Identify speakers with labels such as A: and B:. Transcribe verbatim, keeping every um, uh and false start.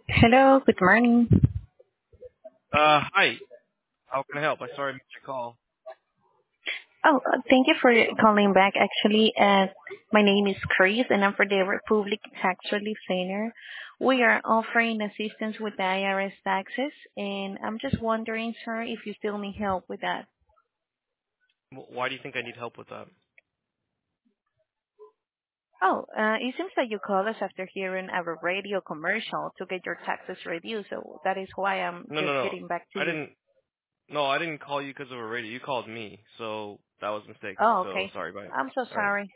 A: Hello, good morning.
B: Uh, hi. How can I help? I sorry I missed your call.
A: Oh, uh, thank you for calling back. Actually, uh, my name is Chris, and I'm for the Republic Tax Relief Center. We are offering assistance with the I R S taxes, and I'm just wondering, sir, if you still need help with that.
B: Wh- Why do you think I need help with that?
A: Oh, uh, it seems that you called us after hearing our radio commercial to get your taxes reduced, so that is why I'm
B: No, no,
A: just
B: no.
A: getting back to
B: I
A: you.
B: didn't. No, I didn't call you because of a radio. You called me, so that was a mistake.
A: Oh,
B: So
A: okay.
B: sorry, bye.
A: I'm so
B: All right.
A: sorry.